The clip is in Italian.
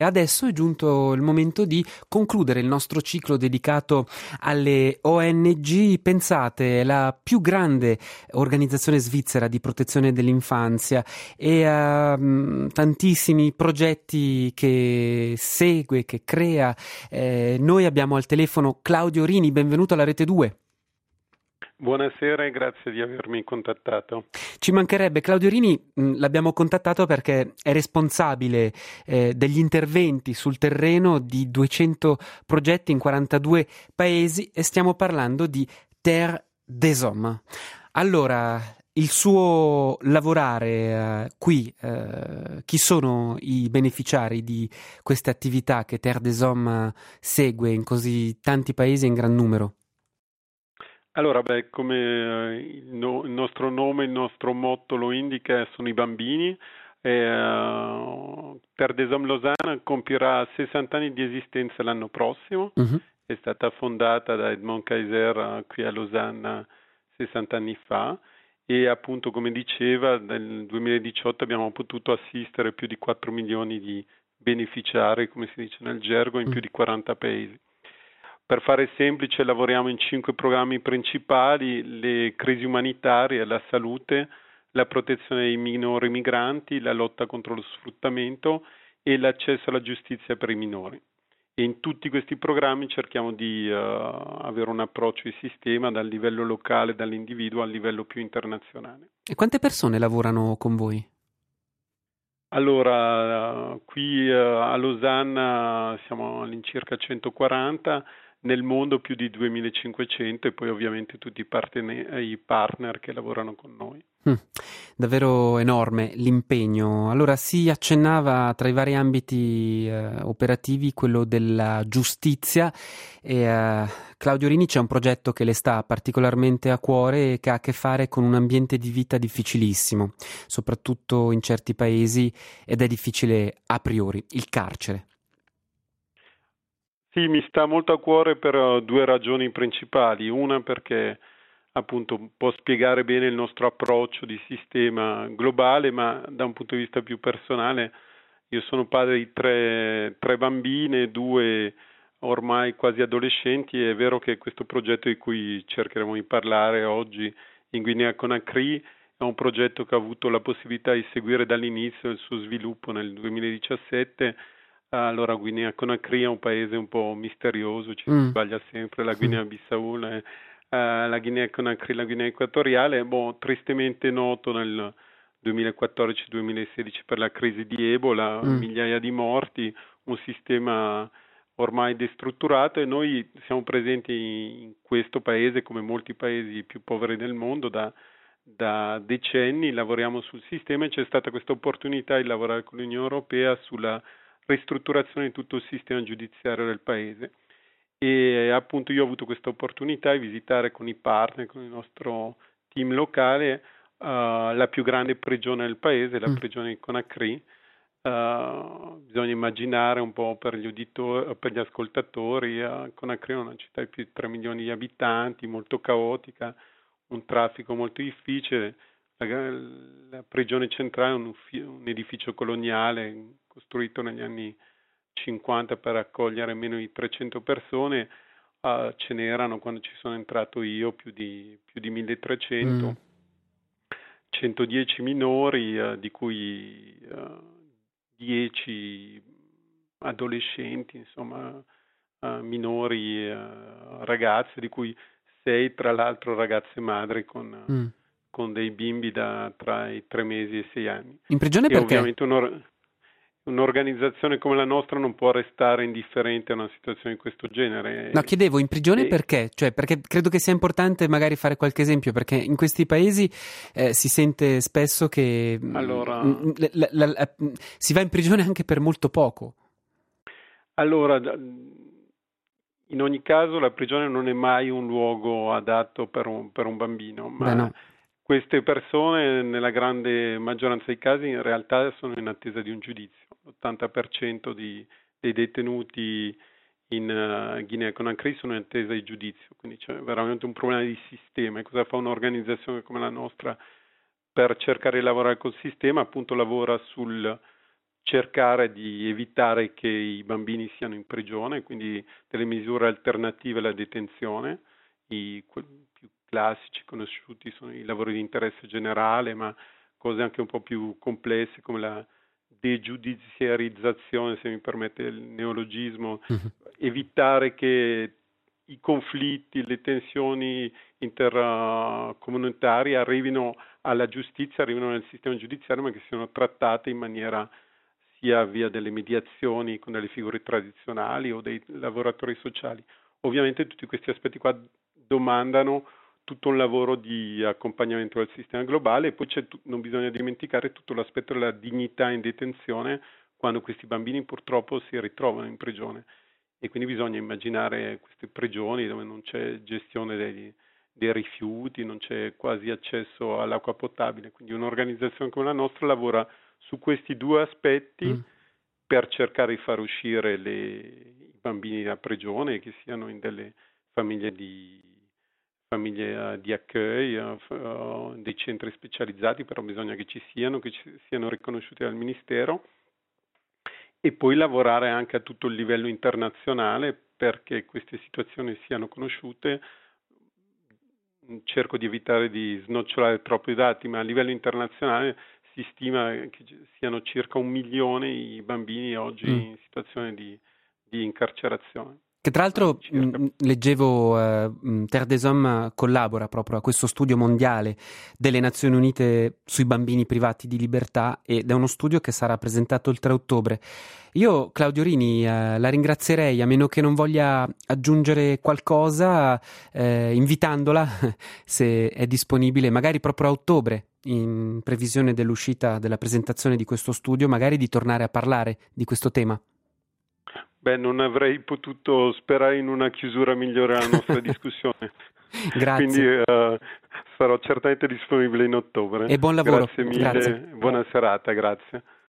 E adesso è giunto il momento di concludere il nostro ciclo dedicato alle ONG. Pensate, è la più grande organizzazione svizzera di protezione dell'infanzia e ha tantissimi progetti che segue, che crea. Noi abbiamo al telefono Claudio Rini, benvenuto alla Rete 2. Buonasera e grazie di avermi contattato. Ci mancherebbe. Claudio Rini l'abbiamo contattato perché è responsabile degli interventi sul terreno di 200 progetti in 42 paesi e stiamo parlando di Terre des Hommes. Allora, il suo lavorare qui, chi sono i beneficiari di queste attività che Terre des Hommes segue in così tanti paesi e in gran numero? Allora, come il nostro nome, il nostro motto lo indica, sono i bambini. Terre des Hommes Lausanne compirà 60 anni di esistenza l'anno prossimo. Uh-huh. È stata fondata da Edmond Kaiser qui a Losanna 60 anni fa e appunto, come diceva, nel 2018 abbiamo potuto assistere più di 4 milioni di beneficiari, come si dice nel gergo, in più di 40 paesi. Per fare semplice, lavoriamo in 5 programmi principali: le crisi umanitarie, la salute, la protezione dei minori migranti, la lotta contro lo sfruttamento e l'accesso alla giustizia per i minori. E in tutti questi programmi cerchiamo di avere un approccio di sistema dal livello locale, dall'individuo al livello più internazionale. E quante persone lavorano con voi? Allora, qui a Losanna siamo all'incirca 140, nel mondo più di 2500 e poi ovviamente tutti i partner che lavorano con noi. Davvero enorme l'impegno. Allora si accennava tra i vari ambiti operativi quello della giustizia e Claudio Rini c'è un progetto che le sta particolarmente a cuore e che ha a che fare con un ambiente di vita difficilissimo, soprattutto in certi paesi, ed è difficile a priori, il carcere. Sì, mi sta molto a cuore per 2 ragioni principali. Una perché appunto può spiegare bene il nostro approccio di sistema globale, ma da un punto di vista più personale io sono padre di tre bambine, 2 ormai quasi adolescenti, e è vero che questo progetto di cui cercheremo di parlare oggi in Guinea Conakry è un progetto che ho avuto la possibilità di seguire dall'inizio del suo sviluppo nel 2017. Allora, Guinea Conakry è un paese un po' misterioso, ci si sbaglia sempre, la Guinea Bissau, la Guinea Conakry, la Guinea Equatoriale, tristemente noto nel 2014-2016 per la crisi di Ebola, migliaia di morti, un sistema ormai destrutturato, e noi siamo presenti in questo paese come molti paesi più poveri del mondo da decenni, lavoriamo sul sistema e c'è stata questa opportunità di lavorare con l'Unione Europea sulla ristrutturazione di tutto il sistema giudiziario del paese. E appunto io ho avuto questa opportunità di visitare con i partner, con il nostro team locale, la più grande prigione del paese, la prigione di Conakry. Bisogna immaginare un po' per gli ascoltatori, Conakry è una città di più di 3 milioni di abitanti, molto caotica, un traffico molto difficile. La prigione centrale è un edificio coloniale costruito negli anni 50 per accogliere meno di 300 persone, ce n'erano quando ci sono entrato io più di 1300, 110 minori, di cui 10 adolescenti, insomma minori, ragazze, di cui 6 tra l'altro ragazze madri con dei bimbi tra i 3 mesi e i 6 anni. In prigione e perché? Ovviamente un'organizzazione come la nostra non può restare indifferente a una situazione di questo genere. No, chiedevo in prigione perché? Cioè, perché credo che sia importante magari fare qualche esempio, perché in questi paesi si sente spesso che si va in prigione anche per molto poco. Allora, in ogni caso la prigione non è mai un luogo adatto per un bambino, ma no. Queste persone nella grande maggioranza dei casi in realtà sono in attesa di un giudizio. L'80% dei detenuti in Guinea Conakry sono in attesa di giudizio, quindi c'è veramente un problema di sistema. E cosa fa un'organizzazione come la nostra per cercare di lavorare col sistema? Appunto lavora sul cercare di evitare che i bambini siano in prigione, quindi delle misure alternative alla detenzione. I più classici conosciuti sono i lavori di interesse generale, ma cose anche un po' più complesse come la degiudiziarizzazione, se mi permette il neologismo, evitare che i conflitti, le tensioni intercomunitarie arrivino alla giustizia, arrivino nel sistema giudiziario, ma che siano trattate in maniera sia via delle mediazioni con delle figure tradizionali o dei lavoratori sociali. Ovviamente tutti questi aspetti qua domandano tutto un lavoro di accompagnamento del sistema globale e poi non bisogna dimenticare tutto l'aspetto della dignità in detenzione quando questi bambini purtroppo si ritrovano in prigione e quindi bisogna immaginare queste prigioni dove non c'è gestione dei rifiuti, non c'è quasi accesso all'acqua potabile, quindi un'organizzazione come la nostra lavora su questi due aspetti per cercare di far uscire i bambini da prigione che siano in delle famiglie di accueil, dei centri specializzati, però bisogna che ci siano riconosciuti dal Ministero e poi lavorare anche a tutto il livello internazionale perché queste situazioni siano conosciute. Cerco di evitare di snocciolare troppo i dati, ma a livello internazionale si stima che siano circa 1 milione i bambini oggi in situazione di incarcerazione. Che tra l'altro leggevo Terre des Hommes collabora proprio a questo studio mondiale delle Nazioni Unite sui bambini privati di libertà ed è uno studio che sarà presentato il 3 ottobre. Io, Claudio Rini, la ringrazierei, a meno che non voglia aggiungere qualcosa, invitandola, se è disponibile, magari proprio a ottobre, in previsione dell'uscita della presentazione di questo studio, magari di tornare a parlare di questo tema. Beh, non avrei potuto sperare in una chiusura migliore alla nostra discussione. Grazie. Quindi sarò certamente disponibile in ottobre. E buon lavoro. Grazie mille, Grazie. buona serata, grazie.